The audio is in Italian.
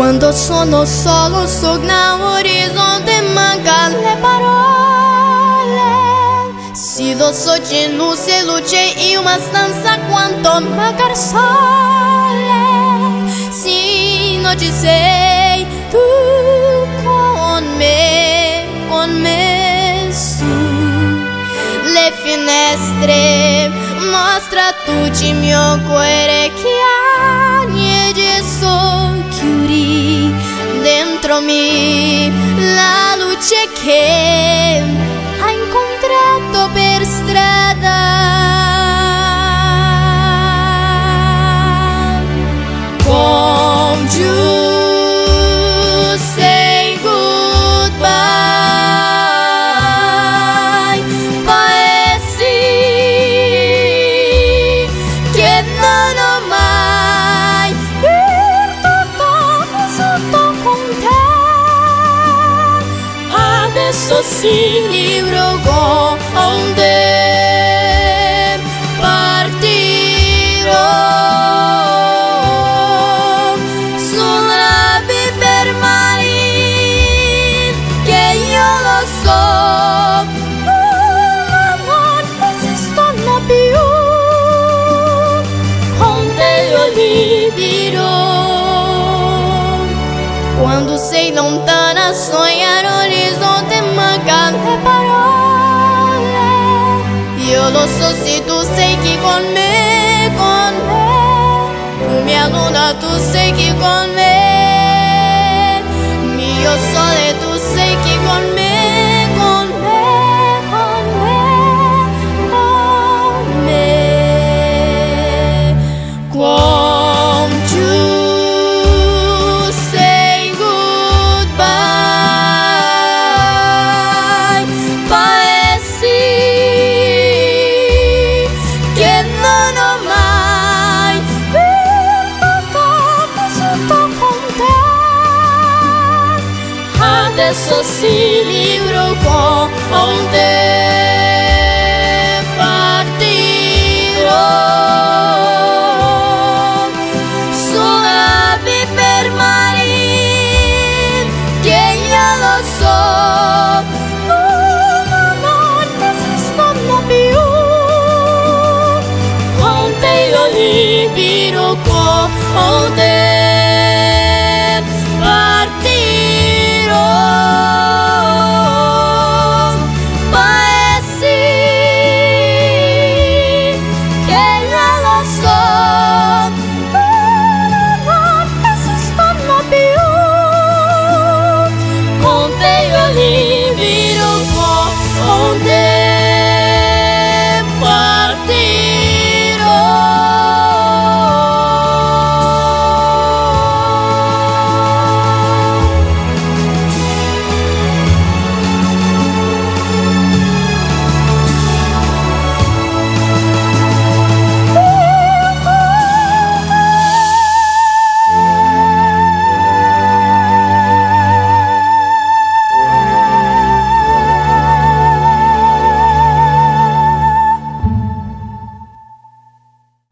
Quando sono solo sogna orizzonte, mancano le parole. Se lo so che non c'è luce in una stanza quanto manca il sole. Se non ci sei tu con me su le finestre, mostra tutti il mio cuore che adesso chiudi dentro me la luce che hai incontrato per strada. Come you say goodbye, paesi che non ho mai vissuto con te. Adesso si libro con te, partirò sulla Biber Marine, che io lo so, ma non esistono più. Con te io libero. Quando sei lontana sogna l'orizzonte, mancano le parole. Io lo so se tu sei qui con me. Tu mia luna, tu sei qui con me. Mio sole, tu sei qui con me. Con me. Come you say goodbye, paesi che non ho mai vissuto con te. Adesso si libro con te, partirò sulla Biber Marine, che io lo so, ma non esistono più. Con te io libero con te.